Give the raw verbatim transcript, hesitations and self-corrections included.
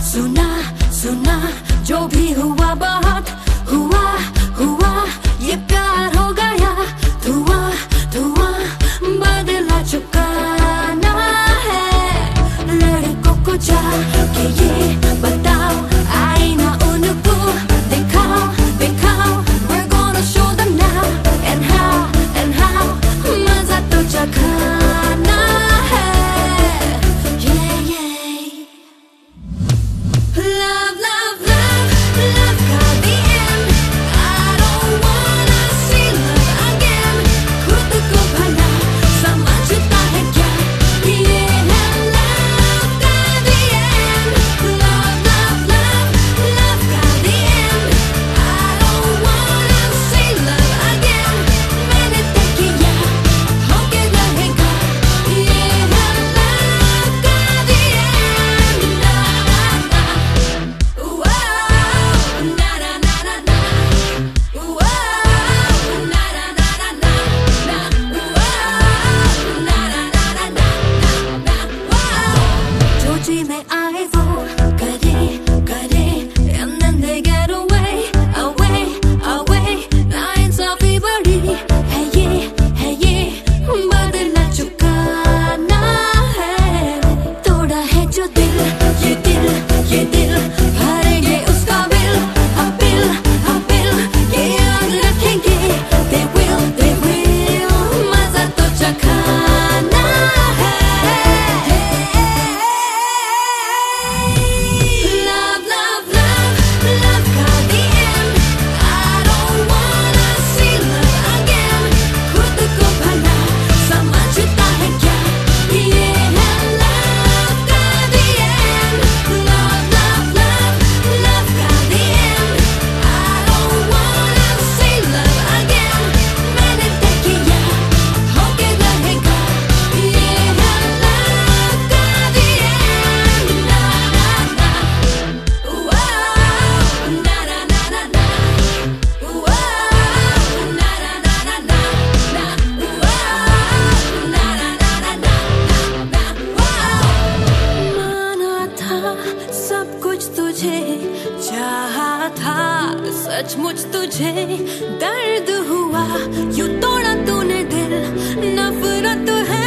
सुना सुना जो भी हुआ बहुत हुआ हुआ ये प्यार हो गया धुआं धुआं बदला चुकाना है लड़कों को जाके ये बताओ आई ना उनको दिखाओ दिखाओ we're gonna show them now and how and how मजा तो चखाना है yeah yeah love love love love got the end I don't wanna see love again खुद को भला समझता है क्या ये है love का the end love love love love got the end I don't wanna see love again मैंने तय किया होके रहेगा ये है love का the end na na whoa na na na na na whoa na na na na na na whoa na na na na na na whoa जो जी में आए वो करे करे and then they get away away away ना इंसाफी बड़ी है ये है ये बदला चुकाना है तोड़ा है जो दिल ये दिल ये दिल भरेंगे उसका बिल हाँ बिल हाँ बिल ये याद रखेंगे they will they will मजा तो चखाना है love love love love got the end I don't wanna see love again खुद को भला समझता है क्या ये है love का the end love love love love got the end I don't wanna see love again मैंने तय किया होके रहेगा ये है love का the end na na na whoa na na na na na whoa na na na na na na whoa na na na na na na whoa माना था सब कुछ तुझे चाहा था सचमुच तुझे दर्द हुआ यूं तोड़ा तूने दिल नफरत है